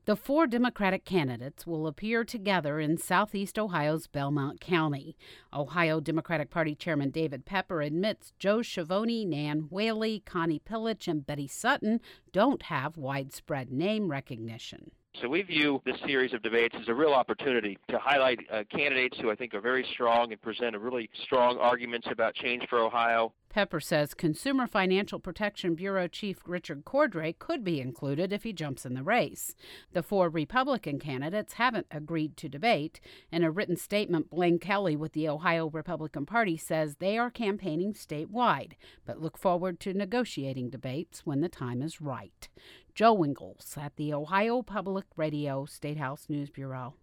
The four Democratic candidates will appear together in southeast Ohio's Belmont County. Ohio Democratic Party Chairman David Pepper admits Joe Schiavone, Nan Whaley, Connie Pillich, and Betty Sutton don't have widespread name recognition. So we view this series of debates as a real opportunity to highlight candidates who I think are very strong and present a really strong arguments about change for Ohio. Pepper says Consumer Financial Protection Bureau Chief Richard Cordray could be included if he jumps in the race. The four Republican candidates haven't agreed to debate. In a written statement, Blaine Kelly with the Ohio Republican Party says they are campaigning statewide, but look forward to negotiating debates when the time is right. Joe Ingles at the Ohio Public Radio Statehouse News Bureau.